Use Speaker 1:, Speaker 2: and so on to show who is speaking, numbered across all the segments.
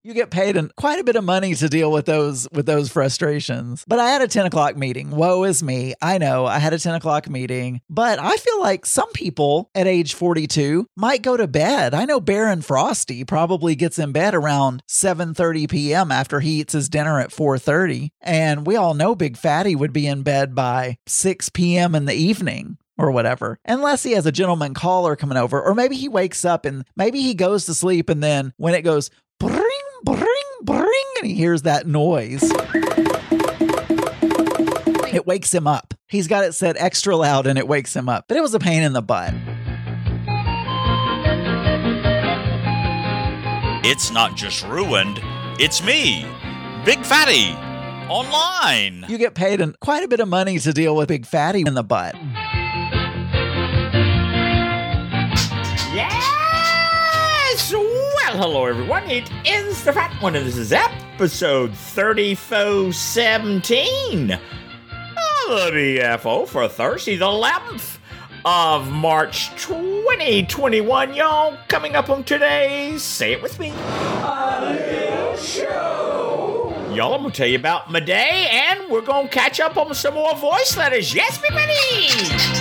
Speaker 1: You get paid quite a bit of money to deal with those frustrations. But I had a 10 o'clock meeting. Woe is me. I know I had a 10 o'clock meeting, but I feel like some people at age 42 might go to bed. I know Baron Frosty probably gets in bed around 7:30 p.m. after he eats his dinner at 4:30. And we all know Big Fatty would be in bed by 6 p.m. in the evening. Or whatever, unless he has a gentleman caller coming over, or maybe he wakes up and maybe he goes to sleep, and then when it goes bring, bring, bring, and he hears that noise, it wakes him up. He's got it set extra loud and it wakes him up, but it was a pain in the butt.
Speaker 2: It's not just ruined, it's me, Big Fatty, online.
Speaker 1: You get paid quite a bit of money to deal with Big Fatty in the butt.
Speaker 3: Yes! Well, hello everyone. It is the Fat One, and this is episode 3417 of the BFO for Thursday, the 11th of March 2021. Y'all, coming up on today's Say It With Me, A Little Show. Y'all, I'm going to tell you about my day, and we're going to catch up on some more voice letters. Yes, everybody!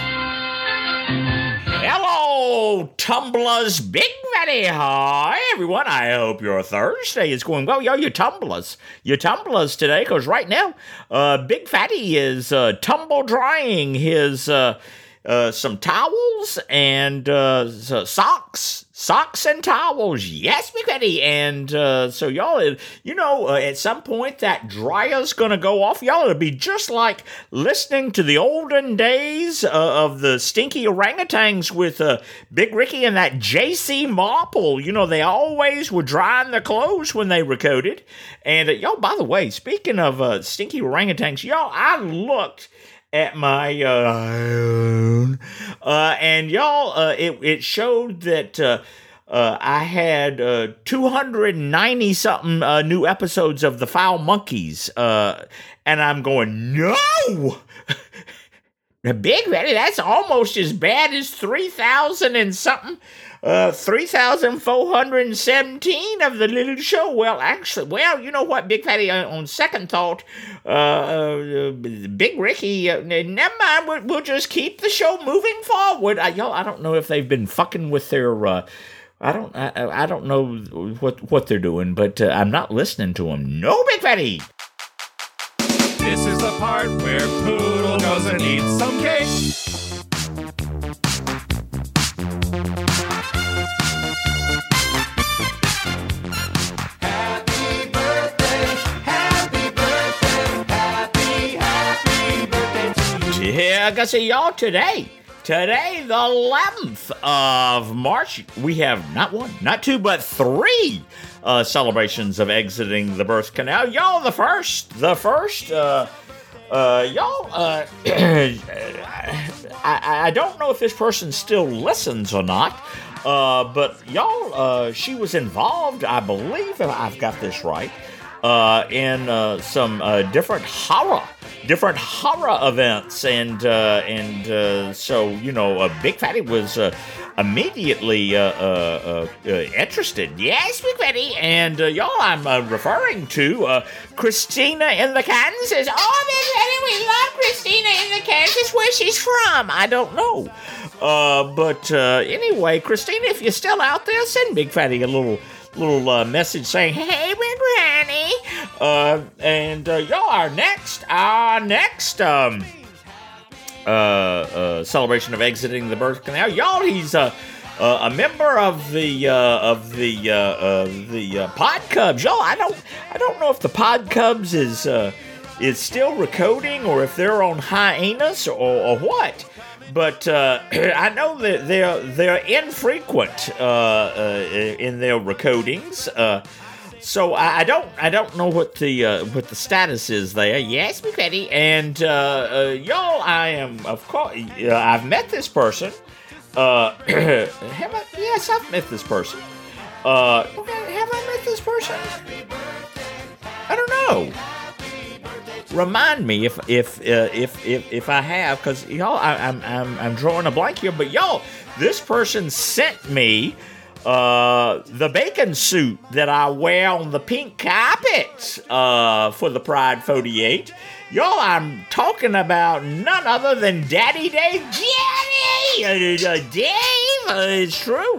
Speaker 3: Hello, Tumblers, Big Fatty. Hi, everyone. I hope your Thursday is going well. Yo, you tumblers today, because right now, Big Fatty is tumble drying his some towels and socks and towels. Yes, Big Fatty. And so y'all, at some point that dryer's gonna go off. Y'all, it'll be just like listening to the olden days of the stinky orangutans with Big Ricky and that J.C. Marple. You know, they always were drying their clothes when they recorded. And y'all, by the way, speaking of stinky orangutans, y'all, I looked at my and y'all, it showed that I had 290 something new episodes of the Foul Monkeys, and I'm going, no. Big Fatty, that's almost as bad as 3,000 and something. 3,417 of the little show. Well, actually, you know what, Big Fatty, on second thought, Big Ricky, never mind, we'll just keep the show moving forward. Y'all, I don't know if they've been fucking with their, I don't know what they're doing, but I'm not listening to them. No, Big Fatty!
Speaker 4: This is the part where Poodle goes and eats some cake.
Speaker 3: Yeah, I gotta say, y'all, today, the 11th of March, we have not one, not two, but three celebrations of exiting the birth canal. Y'all, the first, y'all, I don't know if this person still listens or not, but y'all, she was involved, I believe, if I've got this right, in some different horror events, and so, you know, Big Fatty was immediately interested. Yes, Big Fatty, and y'all, I'm referring to Christina in the Kansas. Oh, Big Fatty, we love Christina in the Kansas. Where she's from, I don't know. But anyway, Christina, if you're still out there, send Big Fatty a little message saying, hey, Big Fatty. And y'all, our next celebration of exiting the birth canal. Y'all, he's a member of the Pod Cubs. Y'all, I don't know if the Pod Cubs is still recording or if they're on hiatus or what. But I know that they're infrequent in their recordings. So I don't know what the status is there. Yes, Big Fatty, and y'all, I am, of course, I've met this person. Yes, I've met this person. Have I met this person? I don't know. Remind me if I have, because y'all, I'm drawing a blank here. But y'all, this person sent me the bacon suit that I wear on the pink carpet for the Pride 48. Y'all, I'm talking about none other than Daddy Dave. Daddy! Dave! It's true.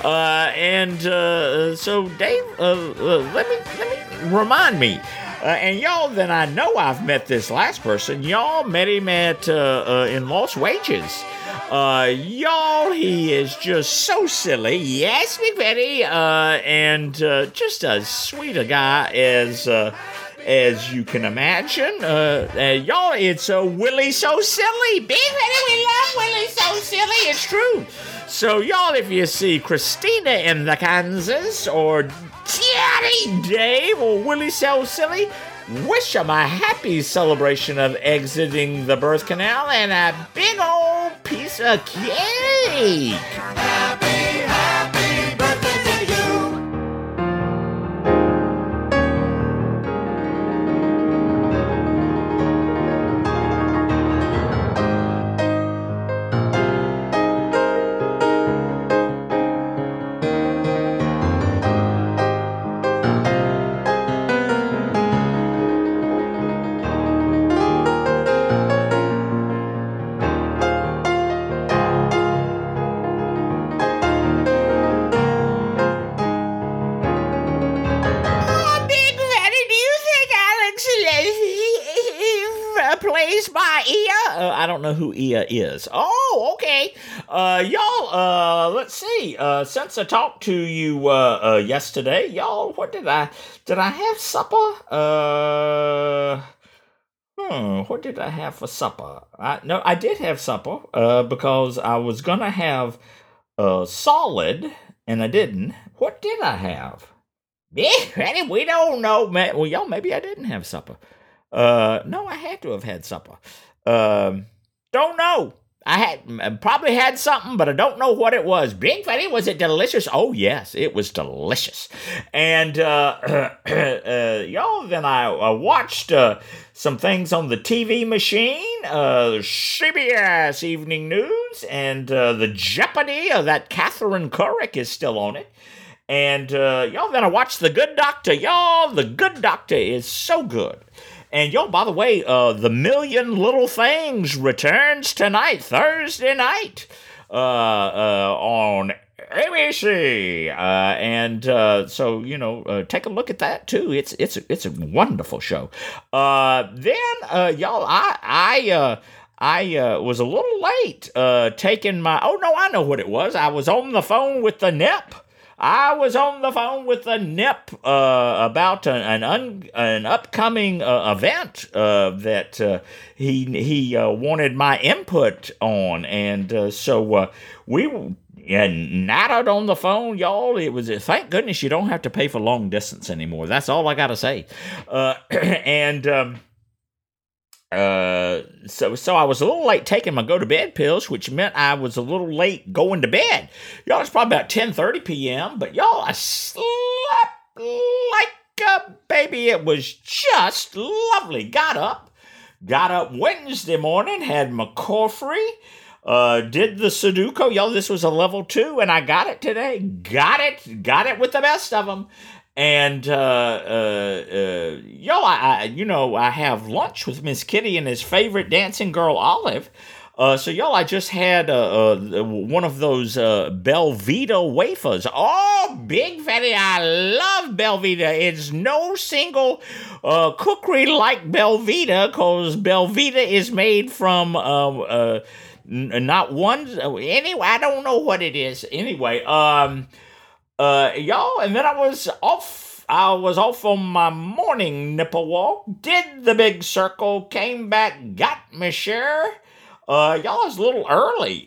Speaker 3: So, Dave, let me remind me. And y'all, then I know I've met this last person. Y'all met him in Lost Wages. Y'all, he is just so silly. Yes, McVetti. And just as sweet a guy as you can imagine. Y'all, it's Willie So Silly. Big Fatty, we love Willie So Silly. It's true. So, y'all, if you see Christina in the Kansas, or Daddy Dave, or Willie So Silly, wish them a happy celebration of exiting the birth canal and a big old piece of cake. Happy birthday to you. I don't know who Ia is. Oh, okay. Y'all, let's see. Since I talked to you yesterday, y'all, what did I have supper? What did I have for supper? No, I did have supper because I was gonna have solid, and I didn't. What did I have? Yeah, we don't know, man. Well, y'all, maybe I didn't have supper. No, I had to have had supper. Don't know. I probably had something, but I don't know what it was. Big Fatty, was it delicious? Oh, yes, it was delicious. And, y'all, then I watched some things on the TV machine, CBS Evening News, and the Jeopardy, that Catherine Couric is still on it. And, y'all, then I watched The Good Doctor. Y'all, The Good Doctor is so good. And, y'all, by the way, The Million Little Things returns tonight, Thursday night, on ABC. So, you know, take a look at that, too. It's a wonderful show. Y'all, I was a little late taking my... Oh, no, I know what it was. I was on the phone with the NIP. about an upcoming event that he wanted my input on, and so we nattered on the phone, y'all. It was thank goodness you don't have to pay for long distance anymore. That's all I gotta say. So I was a little late taking my go-to-bed pills, which meant I was a little late going to bed. Y'all, it's probably about 10:30 p.m., but y'all, I slept like a baby. It was just lovely. Got up Wednesday morning, had my coffee, did the Sudoku. Y'all, this was a level 2, and I got it today. Got it with the best of them. And, y'all, I have lunch with Miss Kitty and his favorite dancing girl, Olive. So, y'all, I just had one of those Belvita wafers. Oh, Big Fatty, I love Belvita. It's no single cookery like Belvita, because Belvita is made from not one. Anyway, I don't know what it is. Anyway, y'all, and then I was off on my morning nipple walk, did the big circle, came back, got my share. Y'all, I was a little early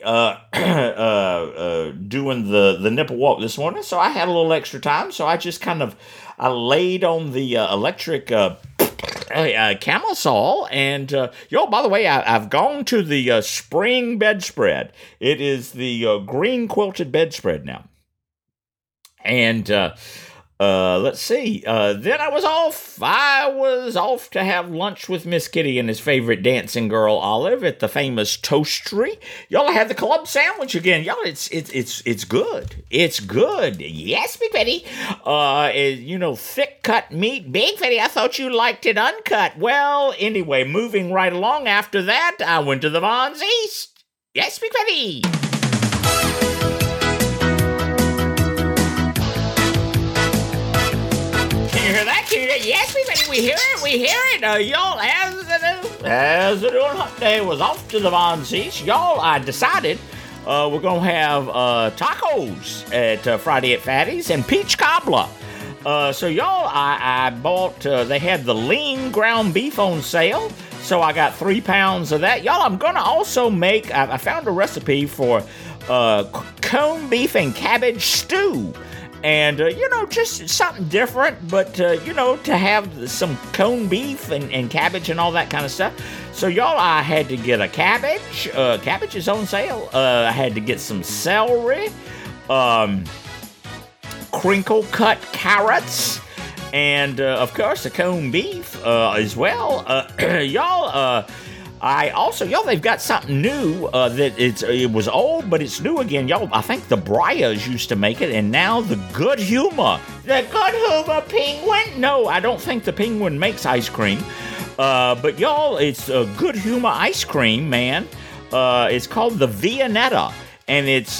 Speaker 3: doing the nipple walk this morning, so I had a little extra time, so I just I laid on the electric camisole, and y'all, by the way, I've gone to the spring bedspread. It is the green quilted bedspread now. And Let's see. Then I was off to have lunch with Miss Kitty and his favorite dancing girl, Olive, at the famous Toastery. Y'all, I had the club sandwich again. Y'all, it's good. It's good. Yes, Big Fatty. Thick cut meat. Big Fatty, I thought you liked it uncut. Well, anyway, moving right along after that, I went to the Vons East. Yes, Big Fatty. Yes, we hear it. Y'all, as the doing hump day was off to the Von East, y'all, I decided we're going to have tacos at Friday at Fatty's and peach cobbler. So y'all, I bought, they had the lean ground beef on sale, so I got 3 pounds of that. Y'all, I'm going to also make, I found a recipe for corned beef and cabbage stew. And, just something different, but, to have some corned beef and cabbage and all that kind of stuff. So, y'all, I had to get a cabbage. Cabbage is on sale. I had to get some celery, crinkle-cut carrots, and, of course, the corned beef as well. Y'all, they've got something new that it was old, but it's new again. Y'all, I think the Briars used to make it, and now the Good Humor. The Good Humor Penguin? No, I don't think the Penguin makes ice cream. But y'all, it's Good Humor ice cream, man. It's called the Viennetta. And it's,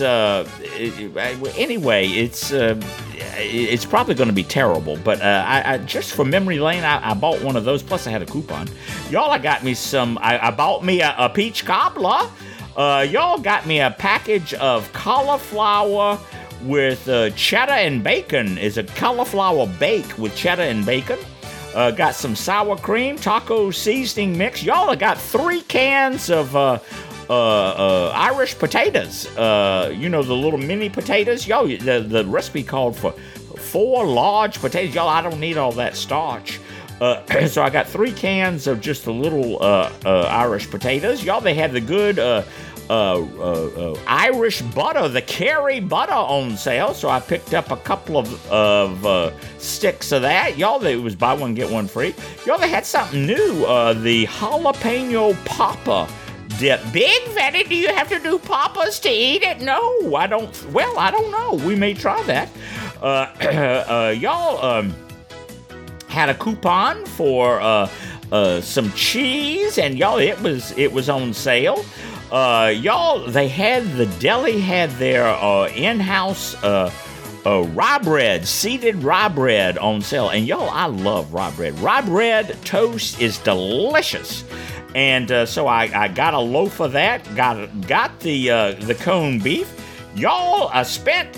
Speaker 3: it's probably going to be terrible, but I just for memory lane, I bought one of those, plus I had a coupon. Y'all, I got me some, I bought me a peach cobbler. Y'all got me a package of cauliflower with cheddar and bacon. It's a cauliflower bake with cheddar and bacon. Got some sour cream, taco seasoning mix. Y'all, I got 3 cans of Irish potatoes, the little mini potatoes. Y'all, the recipe called for 4 large potatoes. Y'all, I don't need all that starch. So I got 3 cans of just the little Irish potatoes. Y'all, they had the good Irish butter, the Kerry butter on sale. So I picked up a couple of sticks of that. Y'all, it was buy one, get one free. Y'all, they had something new, the jalapeno popper dip. Big Fatty, do you have to do poppers to eat it? No, I don't. Well, I don't know. We may try that. Y'all had a coupon for some cheese, and y'all, it was on sale. Y'all, the deli had their in-house rye bread, seeded rye bread on sale. And y'all, I love rye bread. Rye bread toast is delicious. And so I got a loaf of that, got the corned beef. Y'all, I spent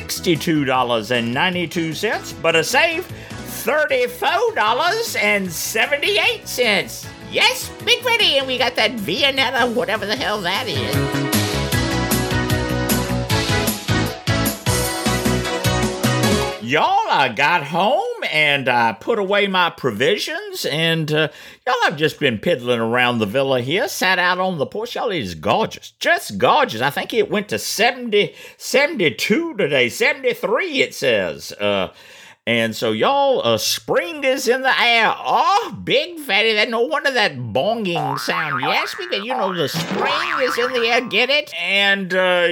Speaker 3: $62.92, but I saved $34.78. Yes, Big Fatty, and we got that Viennetta, whatever the hell that is. Y'all, I got home and I put away my provisions, and y'all, I've just been piddling around the villa here, sat out on the porch. Y'all, it is gorgeous, just gorgeous. I think it went to 72 today, 73 it says. And so, y'all, spring is in the air. Oh, Big Fatty, that no wonder that bonging sound. Yes, because, the spring is in the air, get it? And,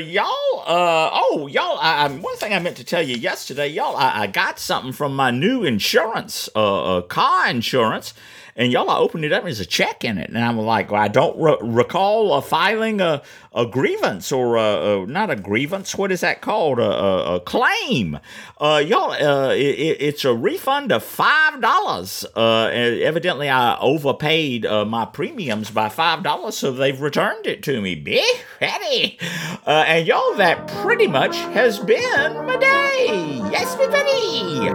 Speaker 3: one thing I meant to tell you yesterday, y'all, I got something from my new insurance, car insurance. And y'all, I opened it up and there's a check in it. And I'm like, well, I don't recall filing a grievance or not a grievance. What is that called? A claim. Y'all, it's a refund of $5. Evidently, I overpaid my premiums by $5, so they've returned it to me. Big Fatty. And y'all, that pretty much has been my day. Yes, Big Fatty.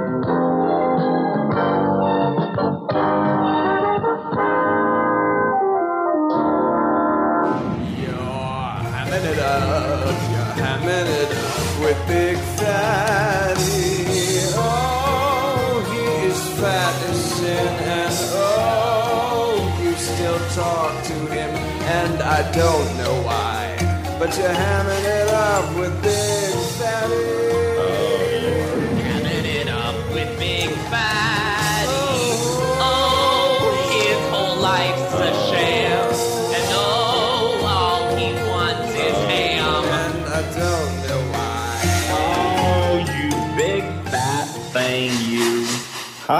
Speaker 5: You're hamming it up with Big Fatty. Oh, he is fat as sin, and oh, you still talk to him, and I don't know why, but you're hamming it up with Big Fatty.
Speaker 3: Oh, you're hamming it up with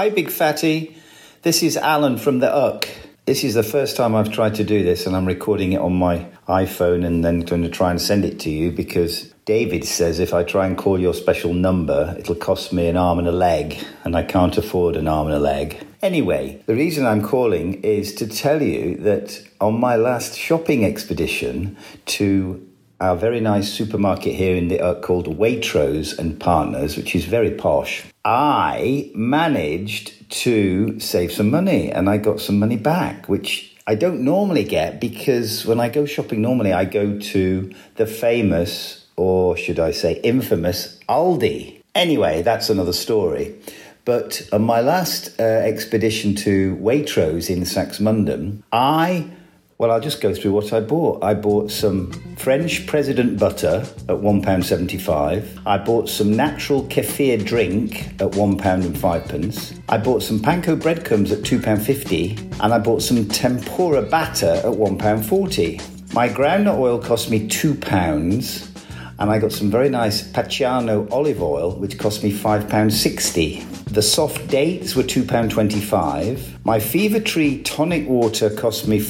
Speaker 6: Hi, Big Fatty. This is Alan from the UC. This is the first time I've tried to do this, and I'm recording it on my iPhone and then going to try and send it to you because David says if I try and call your special number, it'll cost me an arm and a leg, and I can't afford an arm and a leg. Anyway, the reason I'm calling is to tell you that on my last shopping expedition to our very nice supermarket here in the called Waitrose and Partners, which is very posh, I managed to save some money, and I got some money back, which I don't normally get because when I go shopping normally I go to the famous, or should I say infamous, Aldi. Anyway, that's another story. But on my last expedition to Waitrose in Saxmundham, I'll just go through what I bought. I bought some French President butter at £1.75. I bought some natural kefir drink at £1.05. I bought some panko breadcrumbs at £2.50. And I bought some tempura batter at £1.40. My groundnut oil cost me £2. And I got some very nice Pacciano olive oil, which cost me £5.60. The soft dates were £2.25. My Fever Tree tonic water cost me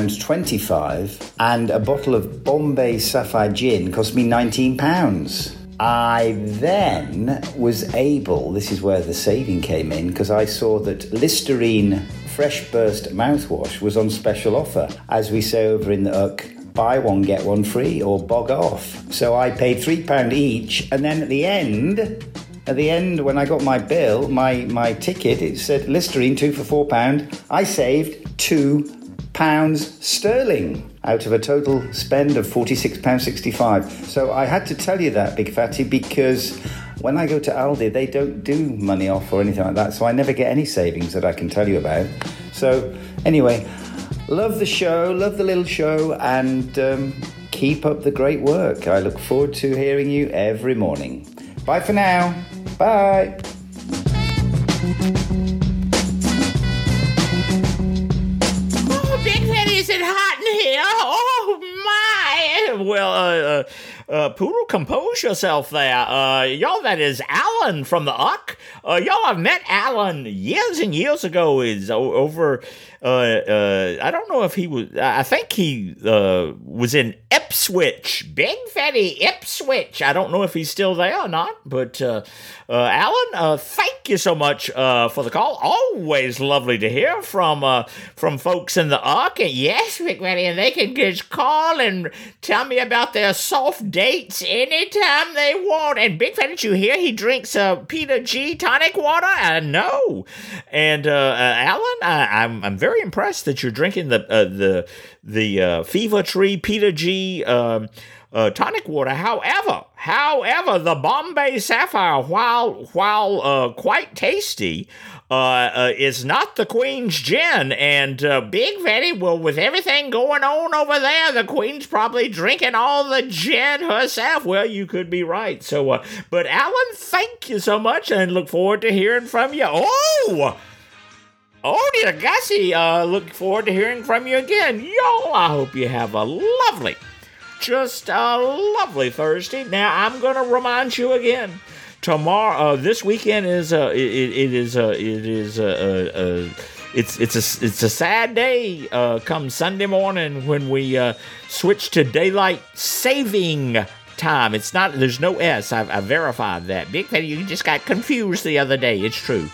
Speaker 6: £4.25. And a bottle of Bombay Sapphire gin cost me £19. I then was able, this is where the saving came in, because I saw that Listerine Fresh Burst mouthwash was on special offer. As we say over in the UC, buy one, get one free, or bog off. So I paid £3 each, and then at the end, when I got my bill, my ticket, it said Listerine 2 for £4. I saved £2 sterling out of a total spend of £46.65. So I had to tell you that, Big Fatty, because when I go to Aldi, they don't do money off or anything like that. So I never get any savings that I can tell you about. So anyway, love the show, love the little show, and keep up the great work. I look forward to hearing you every morning. Bye for now. Bye.
Speaker 3: Oh, Big Fatty, is it hot in here? Oh, my. Well, Poodle, compose yourself there. Y'all, that is Alan from the UC. Y'all, I've met Alan years and years ago. Is over... I don't know if he was... I think he was in Ipswich. Big Fatty Ipswich. I don't know if he's still there or not. But Alan, thank you so much for the call. Always lovely to hear from folks in the UC. Yes, Big Fatty, and they can just call and tell me about their soft dates anytime they want. And Big Fatty, did you hear he drinks Peter G tonic water? I know. And Alan, I'm very impressed that you're drinking the Fever Tree Peter G tonic water. However, the Bombay Sapphire, while quite tasty, is not the Queen's gin. And Big Fatty, well, with everything going on over there, the Queen's probably drinking all the gin herself. Well, you could be right. So, but Alan, thank you so much, and look forward to hearing from you. Oh, dear Gussie, look forward to hearing from you again. Y'all, I hope you have a lovely, just a lovely Thursday. Now, I'm going to remind you again, tomorrow, this weekend is it's a sad day come Sunday morning when we switch to daylight saving time. It's not, there's no S. I verified that. Big Fatty, you just got confused the other day. It's true.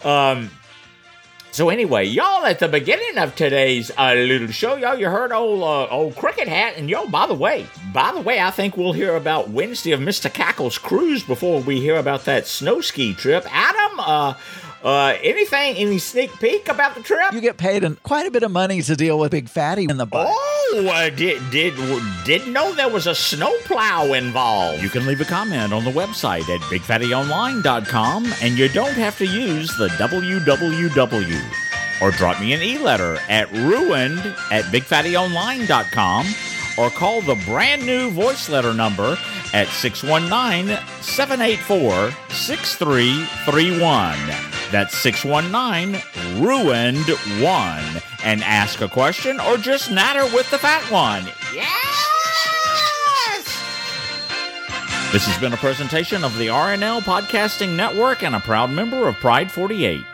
Speaker 3: So anyway, y'all, at the beginning of today's little show, y'all, you heard old Cricket Hat, and y'all, by the way, I think we'll hear about Wednesday of Mr. Cackle's cruise before we hear about that snow ski trip. Adam, any sneak peek about the trip?
Speaker 1: You get paid quite a bit of money to deal with Big Fatty in the butt.
Speaker 3: Didn't know there was a snowplow involved.
Speaker 2: You can leave a comment on the website at BigFattyOnline.com, and you don't have to use the www. Or drop me an e-letter at ruined@BigFattyOnline.com, or call the brand new voice letter number at 619-784-6331. That's 619-RUINED-1. And ask a question or just natter with the fat one.
Speaker 3: Yes!
Speaker 2: This has been a presentation of the RNL Podcasting Network and a proud member of Pride 48.